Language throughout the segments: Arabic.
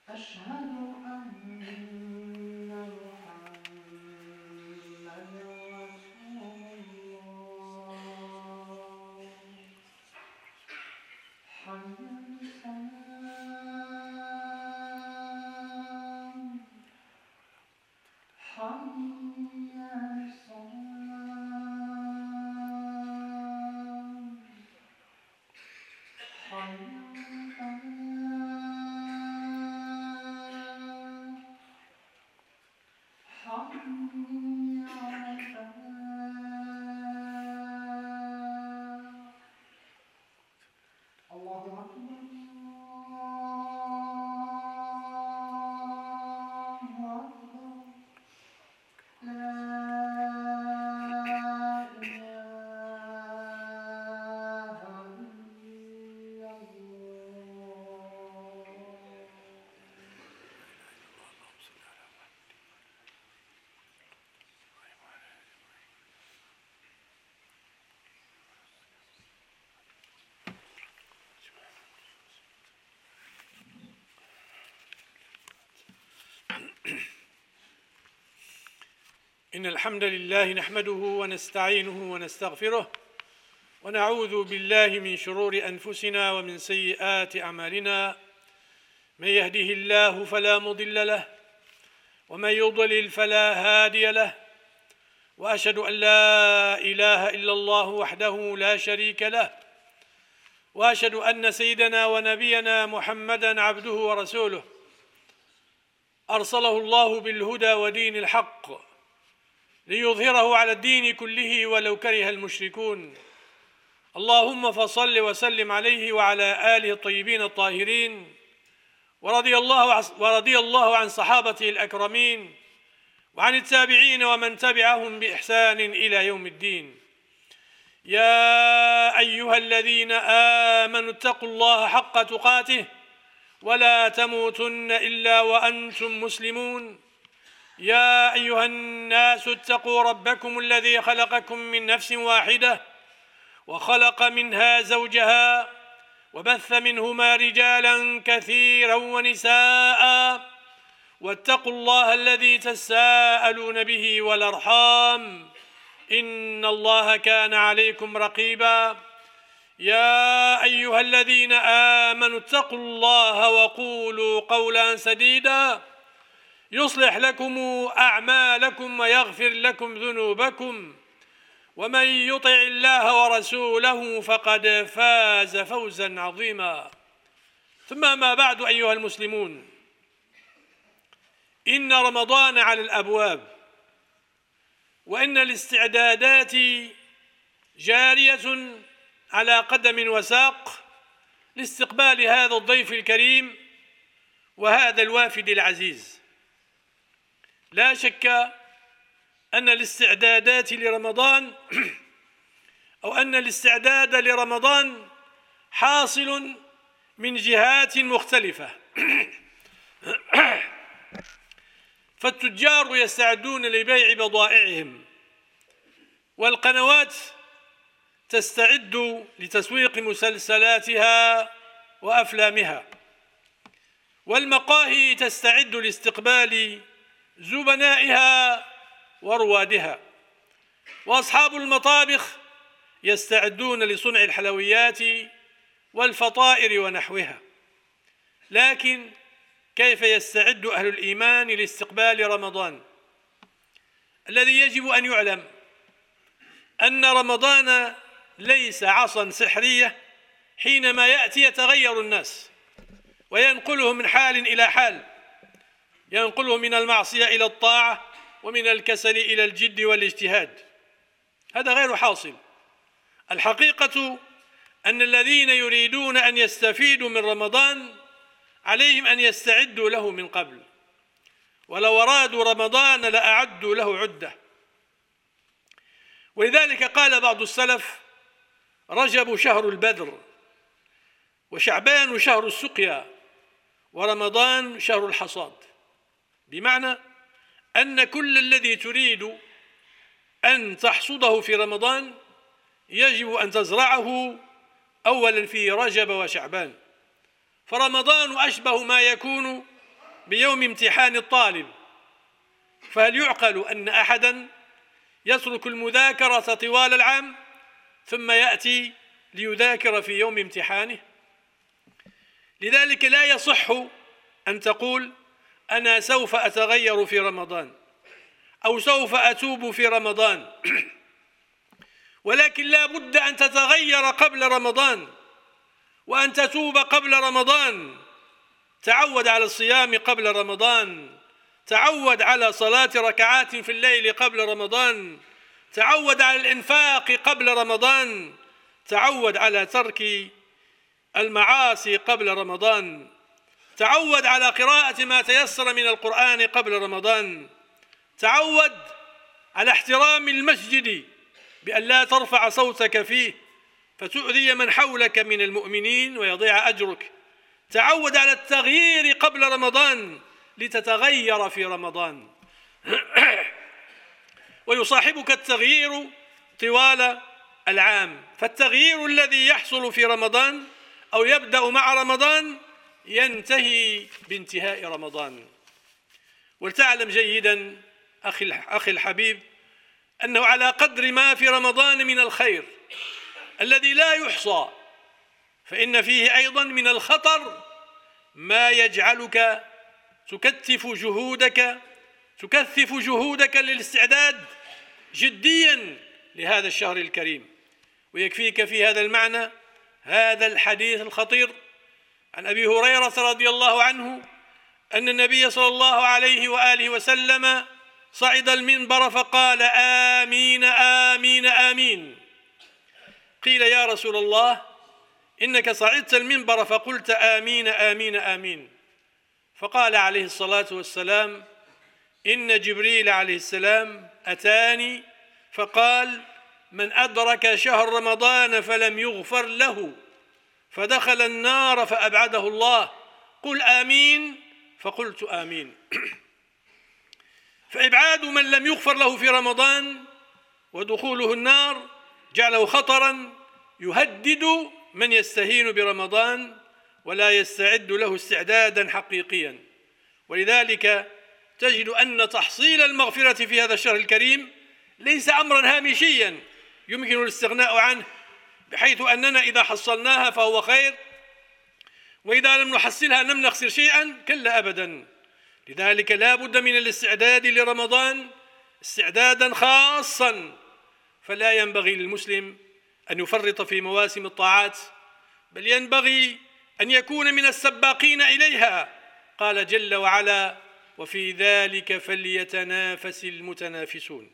أشهد أن محمدًا رسول الله. حي على الصلاة حي على الفلاح حي على الفلاح. الله أكبر الله أكبر. لا إله إلا الله. إن الحمد لله نحمده ونستعينه ونستغفره ونعوذ بالله من شرور أنفسنا ومن سيئات أعمالنا. من يهده الله فلا مضل له ومن يضلل فلا هادي له، وأشهد أن لا إله إلا الله وحده لا شريك له، وأشهد أن سيدنا ونبينا محمدًا عبده ورسوله أرسله الله بالهدى ودين الحق ليظهره على الدين كله ولو كره المشركون. اللهم فصل وسلم عليه وعلى آله الطيبين الطاهرين، ورضي الله عن صحابته الأكرمين وعن التابعين ومن تبعهم بإحسان إلى يوم الدين. يا أيها الذين آمنوا اتقوا الله حق تقاته ولا تموتن إلا وأنتم مسلمون. يا أيها الناس اتقوا ربكم الذي خلقكم من نفس واحدة وخلق منها زوجها وبث منهما رجالا كثيرا ونساء، واتقوا الله الذي تساءلون به والأرحام إن الله كان عليكم رقيبا. يا أيها الذين آمنوا اتقوا الله وقولوا قولا سديدا يصلح لكم أعمالكم ويغفر لكم ذنوبكم، ومن يطع الله ورسوله فقد فاز فوزا عظيما. ثم ما بعد أيها المسلمون، إن رمضان على الأبواب، وإن الاستعدادات جارية على قدم وساق لاستقبال هذا الضيف الكريم وهذا الوافد العزيز. لا شك أن الاستعدادات لرمضان أو أن الاستعداد لرمضان حاصل من جهات مختلفة. فالتجار يستعدون لبيع بضائعهم، والقنوات تستعد لتسويق مسلسلاتها وأفلامها، والمقاهي تستعد لاستقبال زبنائها وروادها، وأصحاب المطابخ يستعدون لصنع الحلويات والفطائر ونحوها. لكن كيف يستعد أهل الإيمان لاستقبال رمضان؟ الذي يجب أن يعلم أن رمضان ليس عصا سحرية حينما يأتي يتغير الناس وينقلهم من حال إلى حال، ينقلهم من المعصية إلى الطاعة ومن الكسل إلى الجد والاجتهاد. هذا غير حاصل. الحقيقة أن الذين يريدون أن يستفيدوا من رمضان عليهم أن يستعدوا له من قبل، ولو أرادوا رمضان لأعدوا له عدة. ولذلك قال بعض السلف: رجب شهر البذر، وشعبان شهر السقيا، ورمضان شهر الحصاد. بمعنى أن كل الذي تريد أن تحصده في رمضان يجب أن تزرعه أولا في رجب وشعبان. فرمضان أشبه ما يكون بيوم امتحان الطالب، فهل يعقل أن أحدا يترك المذاكرة طوال العام ثم يأتي ليذاكر في يوم امتحانه؟ لذلك لا يصح أن تقول أنا سوف أتغير في رمضان أو سوف أتوب في رمضان، ولكن لا بد أن تتغير قبل رمضان وأن تتوب قبل رمضان. تعود على الصيام قبل رمضان، تعود على صلاة ركعات في الليل قبل رمضان، تعود على الإنفاق قبل رمضان، تعود على ترك المعاصي قبل رمضان، تعود على قراءة ما تيسر من القرآن قبل رمضان، تعود على احترام المسجد بأن لا ترفع صوتك فيه فتؤذي من حولك من المؤمنين ويضيع أجرك. تعود على التغيير قبل رمضان لتتغير في رمضان ويصاحبك التغيير طوال العام. فالتغيير الذي يحصل في رمضان أو يبدأ مع رمضان ينتهي بانتهاء رمضان. ولتعلم جيدا أخي الحبيب أنه على قدر ما في رمضان من الخير الذي لا يحصى، فإن فيه أيضا من الخطر ما يجعلك تكثف جهودك للاستعداد جديا لهذا الشهر الكريم. ويكفيك في هذا المعنى هذا الحديث الخطير عن أبي هريرة رضي الله عنه أن النبي صلى الله عليه وآله وسلم صعد المنبر فقال آمين آمين آمين. قيل يا رسول الله إنك صعدت المنبر فقلت آمين آمين آمين. فقال عليه الصلاة والسلام إن جبريل عليه السلام أتاني فقال من أدرك شهر رمضان فلم يغفر له فدخل النار فأبعده الله، قل آمين، فقلت آمين. فإبعاد من لم يغفر له في رمضان ودخوله النار جعله خطرا يهدد من يستهين برمضان ولا يستعد له استعدادا حقيقيا. ولذلك تجد أن تحصيل المغفرة في هذا الشهر الكريم ليس أمرا هامشيا يمكن الاستغناء عنه، بحيث أننا إذا حصلناها فهو خير وإذا لم نحصلها لم نخسر شيئا، كلا أبدا. لذلك لا بد من الاستعداد لرمضان استعدادا خاصا، فلا ينبغي للمسلم أن يفرط في مواسم الطاعات، بل ينبغي أن يكون من السباقين إليها. قال جل وعلا وفي ذلك فليتنافس المتنافسون.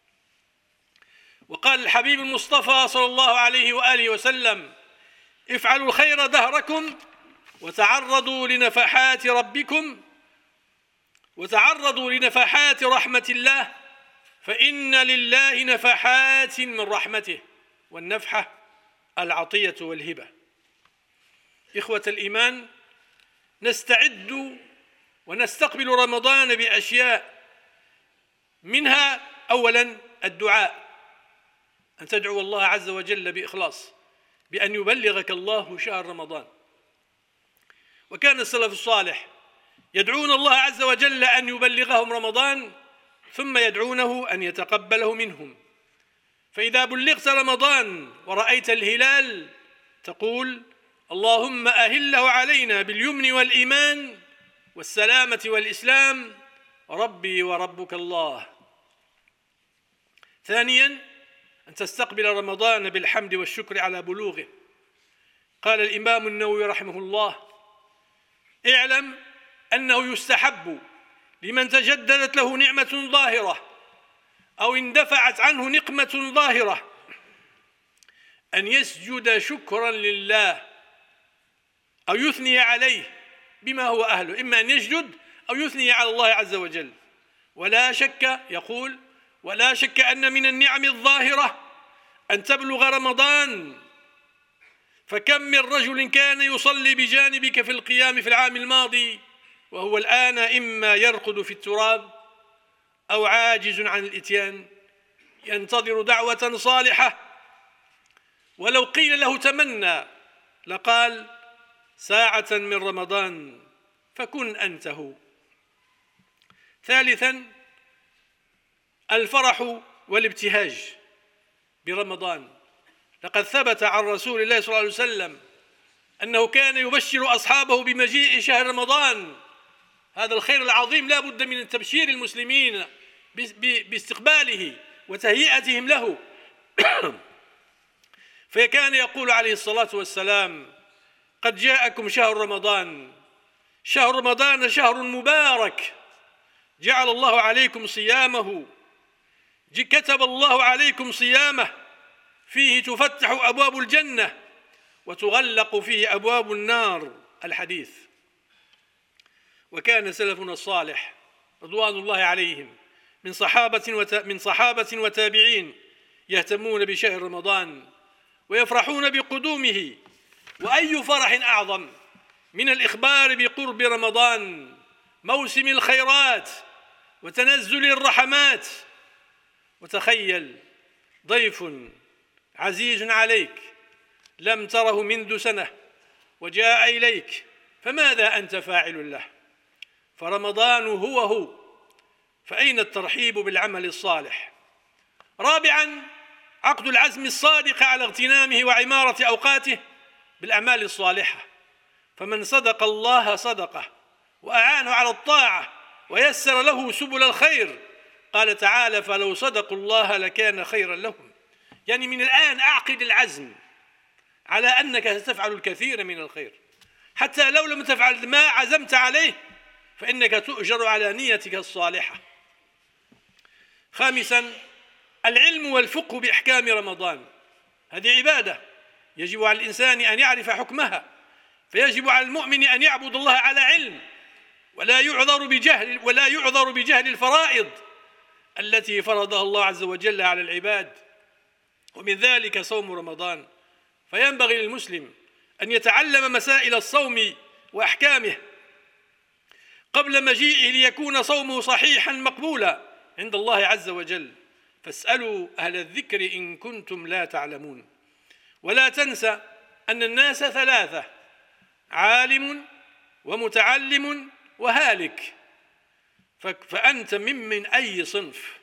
وقال الحبيب المصطفى صلى الله عليه وآله وسلم افعلوا الخير دهركم وتعرضوا لنفحات ربكم وتعرضوا لنفحات رحمة الله فإن لله نفحات من رحمته، والنفحة العطية والهبة. إخوة الإيمان، نستعد ونستقبل رمضان بأشياء، منها أولا الدعاء، أن تدعو الله عز وجل بإخلاص بأن يبلغك الله شهر رمضان. وكان السلف الصالح يدعون الله عز وجل أن يبلغهم رمضان ثم يدعونه أن يتقبله منهم. فإذا بلغت رمضان ورأيت الهلال تقول اللهم أهله علينا باليمن والإيمان والسلامة والإسلام ربي وربك الله. ثانيا أن تستقبل رمضان بالحمد والشكر على بلوغه. قال الإمام النووي رحمه الله اعلم أنه يستحب لمن تجددت له نعمة ظاهرة أو اندفعت عنه نقمة ظاهرة أن يسجد شكرا لله أو يثني عليه بما هو أهله، إما أن يسجد أو يثني على الله عز وجل. ولا شك، يقول ولا شك أن من النعم الظاهرة أن تبلغ رمضان، فكم من رجل كان يصلي بجانبك في القيام في العام الماضي وهو الآن إما يرقد في التراب أو عاجز عن الإتيان ينتظر دعوة صالحة، ولو قيل له تمنى لقال ساعة من رمضان فكن أنت هو. ثالثا الفرح والابتهاج برمضان. لقد ثبت عن رسول الله صلى الله عليه وسلم أنه كان يبشر أصحابه بمجيء شهر رمضان، هذا الخير العظيم لا بد من تبشير المسلمين باستقباله وتهيئتهم له. فكان يقول عليه الصلاة والسلام: قد جاءكم شهر رمضان، شهر رمضان شهر مبارك، جعل الله عليكم صيامه، كتب الله عليكم صيامه، فيه تفتح أبواب الجنة وتغلق فيه أبواب النار. الحديث. وكان سلفنا الصالح رضوان الله عليهم من صحابة وتابعين يهتمون بشهر رمضان ويفرحون بقدومه. وأي فرح أعظم من الإخبار بقرب رمضان، موسم الخيرات وتنزل الرحمات. وتخيل ضيف عزيز عليك لم تره منذ سنة وجاء إليك، فماذا أنت فاعل له؟ فرمضان هو، فأين الترحيب بالعمل الصالح؟ رابعا عقد العزم الصادق على اغتنامه وعمارة أوقاته بالأعمال الصالحة، فمن صدق الله صدقه وأعانه على الطاعة ويسر له سبل الخير، قال تعالى: فلو صدقوا الله لكان خيرا لهم. يعني من الآن أعقد العزم على أنك ستفعل الكثير من الخير، حتى لو لم تفعل ما عزمت عليه فإنك تؤجر على نيتك الصالحة. خامسا العلم والفقه بأحكام رمضان، هذه عبادة يجب على الإنسان أن يعرف حكمها، فيجب على المؤمن أن يعبد الله على علم ولا يعذر بجهل الفرائض التي فرضها الله عز وجل على العباد، ومن ذلك صوم رمضان. فينبغي للمسلم أن يتعلم مسائل الصوم وأحكامه قبل مجيئه ليكون صومه صحيحا مقبولا عند الله عز وجل. فاسألوا أهل الذكر إن كنتم لا تعلمون. ولا تنسى أن الناس ثلاثة: عالم ومتعلم وهالك، فأنت من أي صنف؟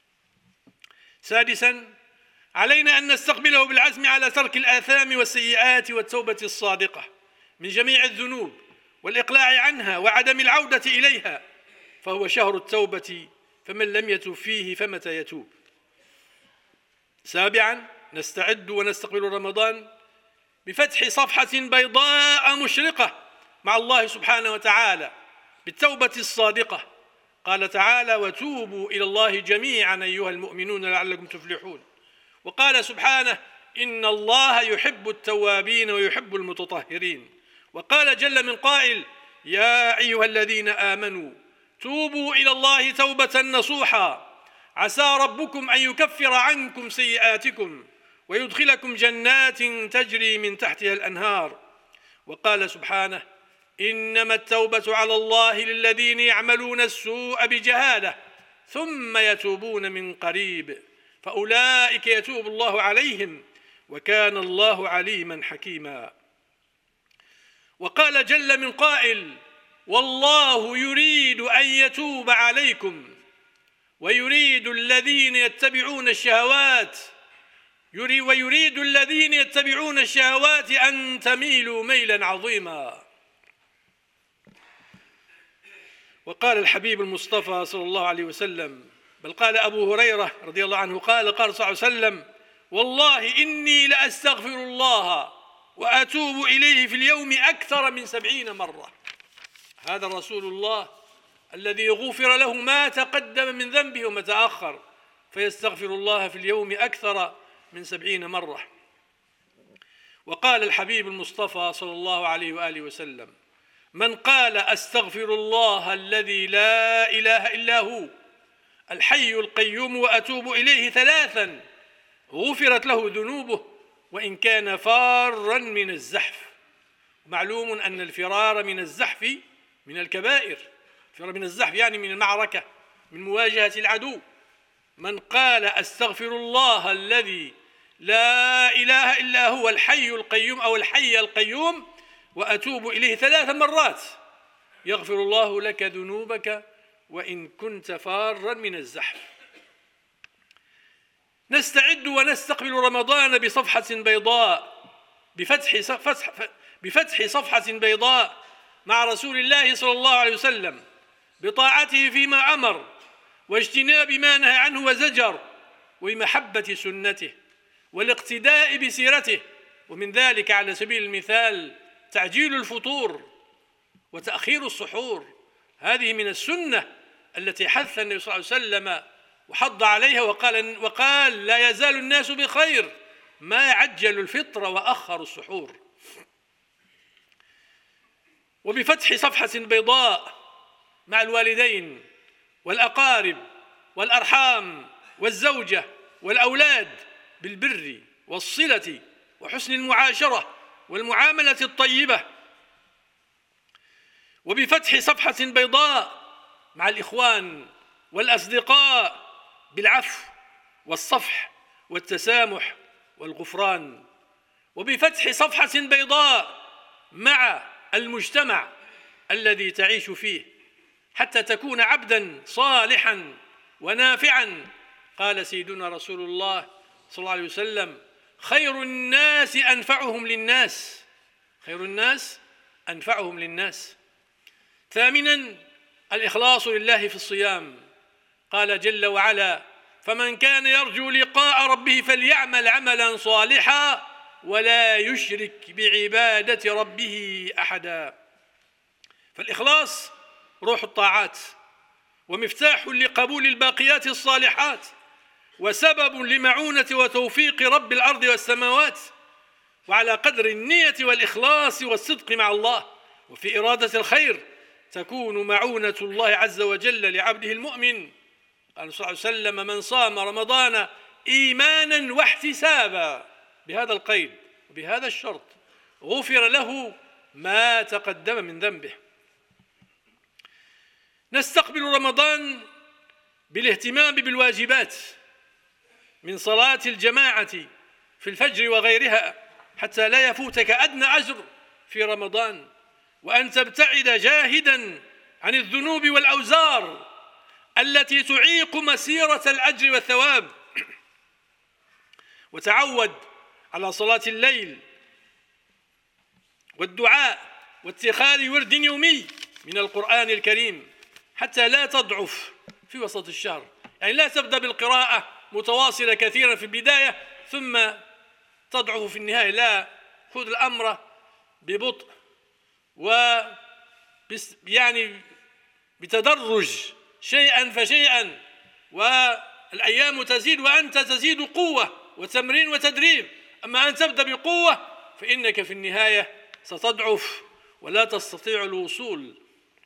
سادسا علينا أن نستقبله بالعزم على ترك الآثام والسيئات والتوبة الصادقة من جميع الذنوب والإقلاع عنها وعدم العودة إليها، فهو شهر التوبة، فمن لم يتوب فيه فمتى يتوب؟ سابعا نستعد ونستقبل رمضان بفتح صفحة بيضاء مشرقة مع الله سبحانه وتعالى بالتوبة الصادقة. قال تعالى: وتوبوا إلى الله جميعا أيها المؤمنون لعلكم تفلحون. وقال سبحانه: إن الله يحب التوابين ويحب المتطهرين. وقال جل من قائل: يا أيها الذين آمنوا توبوا إلى الله توبة نصوحا عسى ربكم أن يكفر عنكم سيئاتكم ويدخلكم جنات تجري من تحتها الأنهار. وقال سبحانه: إنما التوبة على الله للذين يعملون السوء بجهالة ثم يتوبون من قريب فأولئك يتوب الله عليهم وكان الله عليما حكيما. وقال جل من قائل: والله يريد أن يتوب عليكم ويريد الذين يتبعون الشهوات أن تميلوا ميلا عظيما. وقال الحبيب المصطفى صلى الله عليه وسلم، بل قال أبو هريرة رضي الله عنه قال صلى الله عليه وسلم: والله إني لأستغفر الله وأتوب إليه في اليوم أكثر من 70 مرة. هذا رسول الله الذي غفر له ما تقدم من ذنبه وما تأخر، فيستغفر الله في اليوم أكثر من 70 مرة. وقال الحبيب المصطفى صلى الله عليه وآله وسلم: من قال أستغفر الله الذي لا إله إلا هو الحي القيوم وأتوب إليه 3 غفرت له ذنوبه وإن كان فارا من الزحف. معلوم أن الفرار من الزحف من الكبائر، الفرار من الزحف يعني من المعركة، من مواجهة العدو. من قال أستغفر الله الذي لا إله إلا هو الحي القيوم أو الحي القيوم وأتوب إليه 3 مرات يغفر الله لك ذنوبك وإن كنت فارا من الزحف. نستعد ونستقبل رمضان بصفحة بيضاء، بفتح صفحة بيضاء مع رسول الله صلى الله عليه وسلم، بطاعته فيما أمر واجتناب ما نهى عنه وزجر، وبمحبة سنته والاقتداء بسيرته. ومن ذلك على سبيل المثال تعجيل الفطور وتأخير السحور، هذه من السنة التي حث النبي صلى الله عليه وسلم وحض عليها وقال لا يزال الناس بخير ما عجلوا الفطر وأخروا السحور. وبفتح صفحة بيضاء مع الوالدين والأقارب والأرحام والزوجة والأولاد بالبر والصلة وحسن المعاشرة والمعاملة الطيبة. وبفتح صفحة بيضاء مع الإخوان والأصدقاء بالعفو والصفح والتسامح والغفران. وبفتح صفحة بيضاء مع المجتمع الذي تعيش فيه حتى تكون عبدا صالحا ونافعا. قال سيدنا رسول الله صلى الله عليه وسلم: خير الناس أنفعهم للناس، خير الناس أنفعهم للناس. ثامنا الإخلاص لله في الصيام. قال جل وعلا: فمن كان يرجو لقاء ربه فليعمل عملا صالحا ولا يشرك بعبادة ربه أحدا. فالإخلاص روح الطاعات ومفتاح لقبول الباقيات الصالحات وسبب لمعونة وتوفيق رب الأرض والسماوات. وعلى قدر النية والإخلاص والصدق مع الله وفي إرادة الخير تكون معونة الله عز وجل لعبده المؤمن. قال صلى الله عليه وسلم: من صام رمضان إيمانا واحتسابا، بهذا القيد وبهذا الشرط، غفر له ما تقدم من ذنبه. نستقبل رمضان بالاهتمام بالواجبات من صلاة الجماعة في الفجر وغيرها حتى لا يفوتك أدنى أجر في رمضان، وأن تبتعد جاهدا عن الذنوب والأوزار التي تعيق مسيرة الأجر والثواب. وتعود على صلاة الليل والدعاء واتخاذ ورد يومي من القرآن الكريم حتى لا تضعف في وسط الشهر، يعني لا تبدأ بالقراءة متواصلة كثيرا في البداية ثم تضعف في النهاية، لا، خذ الأمر ببطء يعني بتدرج شيئا فشيئا، والأيام تزيد وأنت تزيد قوة وتمرين وتدريب. أما أن تبدأ بقوة فإنك في النهاية ستضعف ولا تستطيع الوصول.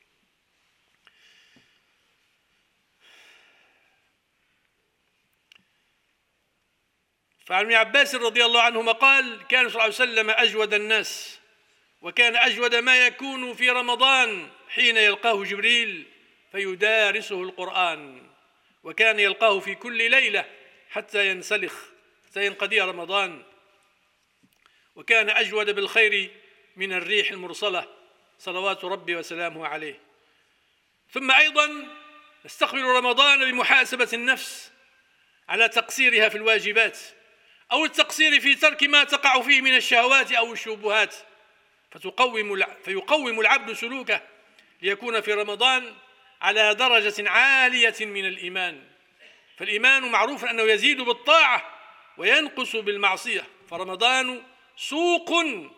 فعن ابن عباس رضي الله عنهما قال: كان صلى الله عليه وسلم أجود الناس، وكان أجود ما يكون في رمضان حين يلقاه جبريل فيدارسه القرآن، وكان يلقاه في كل ليلة حتى ينسلخ، حتى ينقضي رمضان، وكان أجود بالخير من الريح المرسلة صلوات ربي وسلامه عليه. ثم أيضا نستقبل رمضان بمحاسبة النفس على تقصيرها في الواجبات أو التقصير في ترك ما تقع فيه من الشهوات أو الشبهات، فيقوم العبد سلوكه ليكون في رمضان على درجة عالية من الإيمان. فالإيمان معروف أنه يزيد بالطاعة وينقص بالمعصية، فرمضان سوق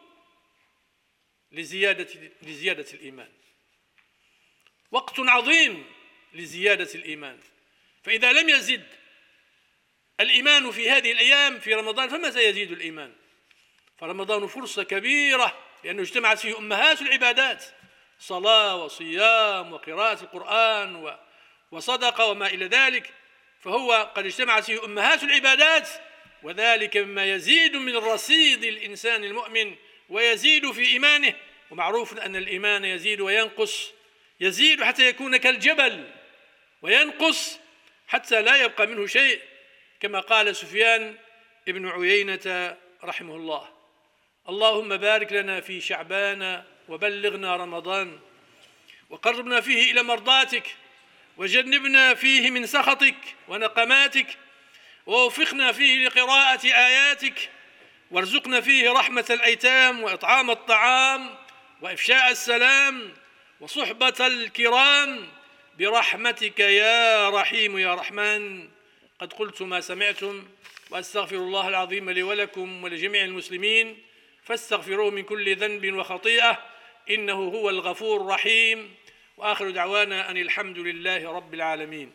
لزيادة الإيمان، وقت عظيم لزيادة الإيمان. فإذا لم يزد الإيمان في هذه الأيام في رمضان فما سيزيد الإيمان؟ فرمضان فرصة كبيرة لأنه اجتمعت فيه أمهات العبادات، صلاة وصيام وقراءة القرآن وصدقة وما إلى ذلك، فهو قد اجتمعت فيه أمهات العبادات، وذلك مما يزيد من رصيد الإنسان المؤمن ويزيد في إيمانه. ومعروف أن الإيمان يزيد وينقص، يزيد حتى يكون كالجبل وينقص حتى لا يبقى منه شيء، كما قال سفيان ابن عيينة رحمه الله: اللهم بارك لنا في شعبان وبلغنا رمضان وقربنا فيه إلى مرضاتك وجنبنا فيه من سخطك ونقماتك، ووفقنا فيه لقراءة آياتك، وارزقنا فيه رحمة الأيتام وإطعام الطعام وإفشاء السلام وصحبة الكرام برحمتك يا رحيم يا رحمن. قد قلت ما سمعتم، وأستغفر الله العظيم لي ولكم ولجميع المسلمين، فاستغفروه من كل ذنب وخطيئة، إنه هو الغفور الرحيم. وآخر دعوانا أن الحمد لله رب العالمين.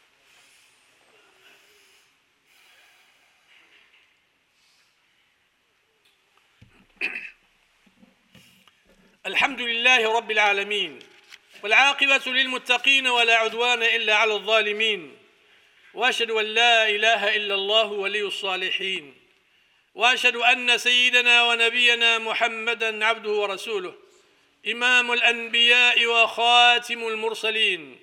الحمد لله رب العالمين، والعاقبة للمتقين ولا عدوان إلا على الظالمين، وأشهد أن لا إله إلا الله ولي الصالحين، وأشهد أن سيدنا ونبينا محمدًا عبده ورسوله، إمام الأنبياء وخاتم المرسلين.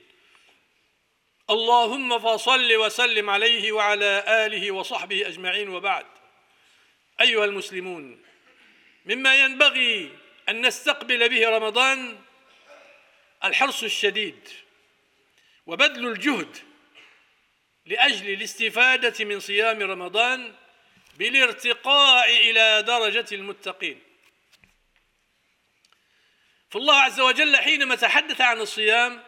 اللهم فصل وسلم عليه وعلى آله وصحبه أجمعين، وبعد. أيها المسلمون، مما ينبغي أن نستقبل به رمضان الحرص الشديد وبذل الجهد لأجل الاستفادة من صيام رمضان بالارتقاء إلى درجة المتقين. فالله عز وجل حينما تحدث عن الصيام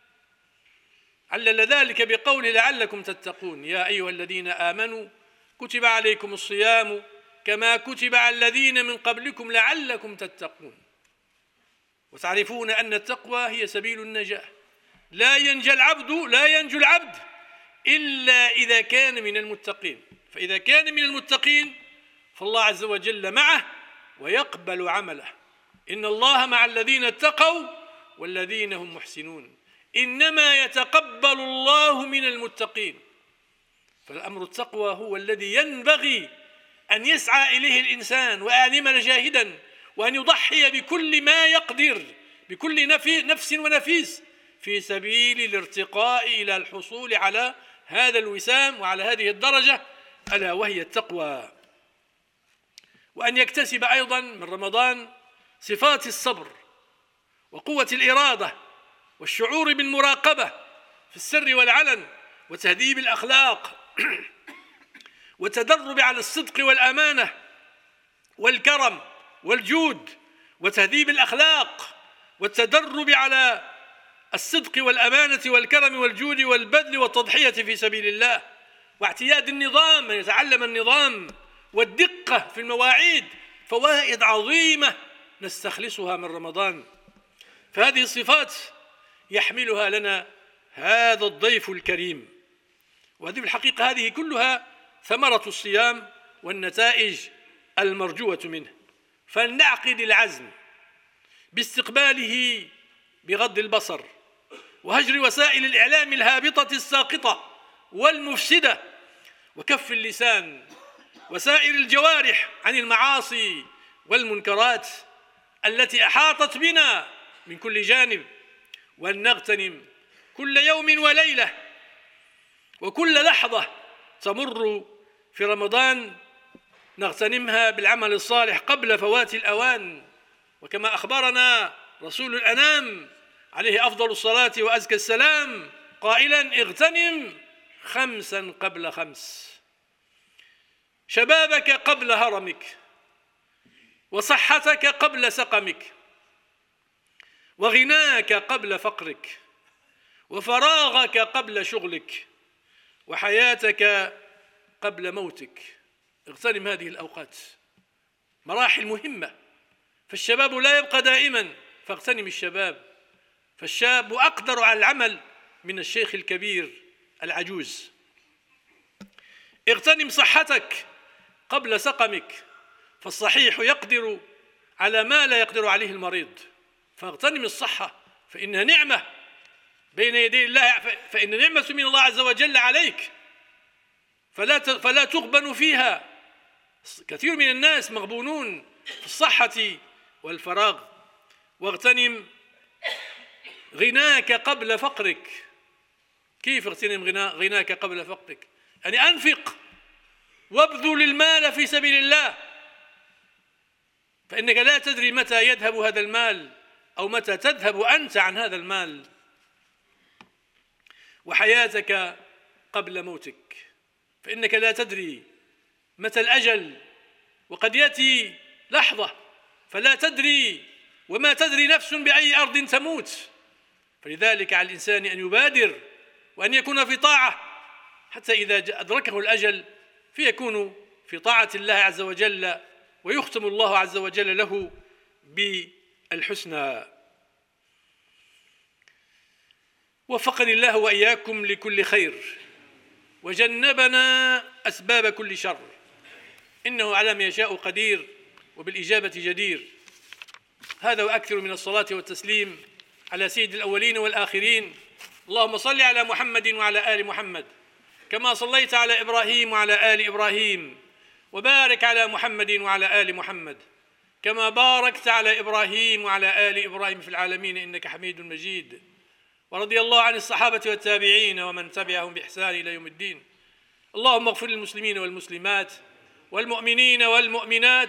علل ذلك بقوله لعلكم تتقون: يا أيها الذين آمنوا كتب عليكم الصيام كما كتب على الذين من قبلكم لعلكم تتقون. وتعرفون أن التقوى هي سبيل النجاة. لا ينجو العبد إلا إذا كان من المتقين، فإذا كان من المتقين فالله عز وجل معه ويقبل عمله. إن الله مع الذين اتقوا والذين هم محسنون، إنما يتقبل الله من المتقين. فالأمر التقوى هو الذي ينبغي أن يسعى إليه الإنسان، وأن يعمل جاهدا، وأن يضحي بكل ما يقدر، بكل نفس ونفيس، في سبيل الارتقاء إلى الحصول على هذا الوسام وعلى هذه الدرجة، ألا وهي التقوى. وأن يكتسب أيضا من رمضان صفات الصبر وقوة الإرادة والشعور بالمراقبة في السر والعلن، وتهذيب الأخلاق والتدرب على الصدق والأمانة والكرم والجود، وتهذيب الأخلاق والتدرب على الصدق والأمانة والكرم والجود والبذل والتضحية في سبيل الله، واعتياد النظام، من يتعلم النظام والدقة في المواعيد. فوائد عظيمة نستخلصها من رمضان. فهذه الصفات يحملها لنا هذا الضيف الكريم، وهذه الحقيقة هذه كلها ثمرة الصيام والنتائج المرجوة منه. فلنعقد العزم باستقباله بغض البصر وهجر وسائل الإعلام الهابطة الساقطة والمفسدة، وكف اللسان وسائر الجوارح عن المعاصي والمنكرات التي أحاطت بنا من كل جانب، وأن نغتنم كل يوم وليلة وكل لحظة تمر في رمضان نغتنمها بالعمل الصالح قبل فوات الأوان. وكما أخبرنا رسول الأنام عليه أفضل الصلاة وأزكى السلام قائلا: اغتنم 5 قبل 5، شبابك قبل هرمك، وصحتك قبل سقمك، وغناك قبل فقرك، وفراغك قبل شغلك، وحياتك قبل موتك. اغتنم هذه الأوقات، مراحل مهمة، فالشباب لا يبقى دائما، فاغتنم الشباب، فالشاب أقدر على العمل من الشيخ الكبير العجوز. اغتنم صحتك قبل سقمك، فالصحيح يقدر على ما لا يقدر عليه المريض، فاغتنم الصحة فإنها نعمة بين يدي الله، فإن نعمة من الله عز وجل عليك، فلا تغبن فيها. كثير من الناس مغبونون في الصحة والفراغ. واغتنم غناك قبل فقرك. كيف اغتنم غناك قبل فقرك؟ يعني أنفق وابذل المال في سبيل الله، فإنك لا تدري متى يذهب هذا المال أو متى تذهب أنت عن هذا المال. وحياتك قبل موتك، فإنك لا تدري متى الأجل، وقد يأتي لحظة فلا تدري، وما تدري نفس بأي أرض تموت. فلذلك على الإنسان أن يبادر وأن يكون في طاعة، حتى إذا أدركه الأجل فيكون في طاعة الله عز وجل، ويختم الله عز وجل له بالحسنى. وفقني الله وإياكم لكل خير، وجنبنا أسباب كل شر، إنه على ما يشاء قدير، وبالإجابة جدير. هذا وأكثر من الصلاة والتسليم على سيد الأولين والآخرين. اللهم صل على محمد وعلى آل محمد كما صليت على إبراهيم وعلى آل إبراهيم، وبارك على محمد وعلى آل محمد كما باركت على إبراهيم وعلى آل إبراهيم في العالمين إنك حميد مجيد. ورضي الله عن الصحابة والتابعين ومن تبعهم بإحسان إلى يوم الدين. اللهم اغفر للمسلمين والمسلمات والمؤمنين والمؤمنات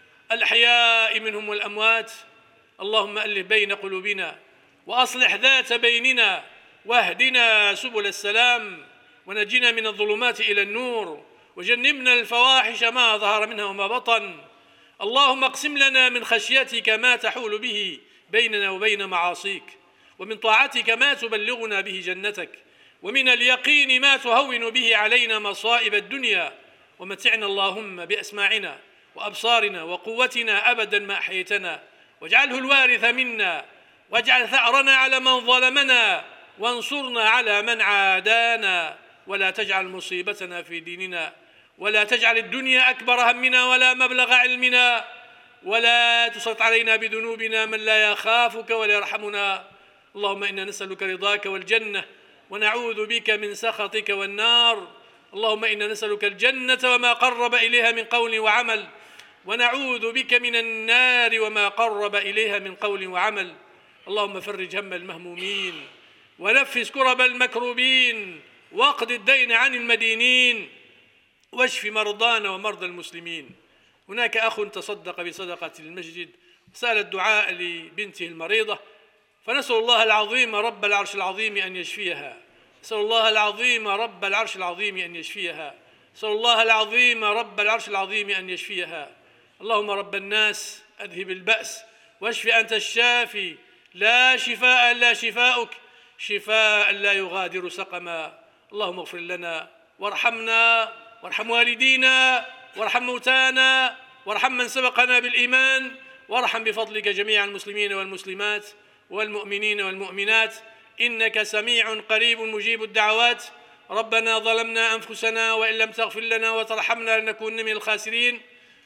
الأحياء منهم والأموات. اللهم ألف بين قلوبنا وأصلح ذات بيننا، واهدنا سبل السلام، ونجنا من الظلمات إلى النور، وجنبنا الفواحش ما ظهر منها وما بطن. اللهم اقسم لنا من خشيتك ما تحول به بيننا وبين معاصيك، ومن طاعتك ما تبلغنا به جنتك، ومن اليقين ما تهون به علينا مصائب الدنيا. ومتعنا اللهم بأسماعنا وأبصارنا وقوتنا أبدا ما أحييتنا، واجعله الوارث منا، واجعل ثأرنا على من ظلمنا، وانصرنا على من عادانا، ولا تجعل مصيبتنا في ديننا، ولا تجعل الدنيا أكبر همنا ولا مبلغ علمنا، ولا تسلط علينا بذنوبنا من لا يخافك ولا يرحمنا. اللهم إنا نسألك رضاك والجنة، ونعوذ بك من سخطك والنار. اللهم إنا نسألك الجنة وما قرب إليها من قول وعمل، ونعوذ بك من النار وما قرب إليها من قول وعمل. اللهم فرج هم المهمومين، ونفس كرب المكروبين، واقض الدين عن المدينين، واشف مرضانا ومرضى المسلمين. هناك أخ تصدق بصدقة المسجد، سأل الدعاء لبنته المريضة، فنسأل الله العظيم رب العرش العظيم أن يشفيها. نسأل الله العظيم رب العرش العظيم أن يشفيها. نسأل الله العظيم رب العرش العظيم أن يشفيها. اللهم رب الناس أذهب البأس، واشف أنت الشافي، لا شفاء إلا شفاؤك، شفاء لا يغادر سقما. اللهم اغفر لنا وارحمنا، وارحم والدينا، وارحم موتانا، وارحم من سبقنا بالإيمان، وارحم بفضلك جميع المسلمين والمسلمات والمؤمنين والمؤمنات، إنك سميع قريب مجيب الدعوات. ربنا ظلمنا أنفسنا وإن لم تغفر لنا وترحمنا لنكون من الخاسرين.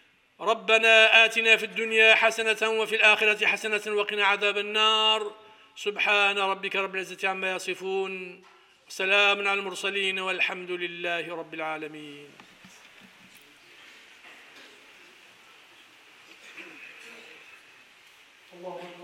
ربنا آتنا في الدنيا حسنة وفي الآخرة حسنة وقنا عذاب النار. سبحان ربك رب العزة عما يصفون، وسلام على المرسلين، والحمد لله رب العالمين. الله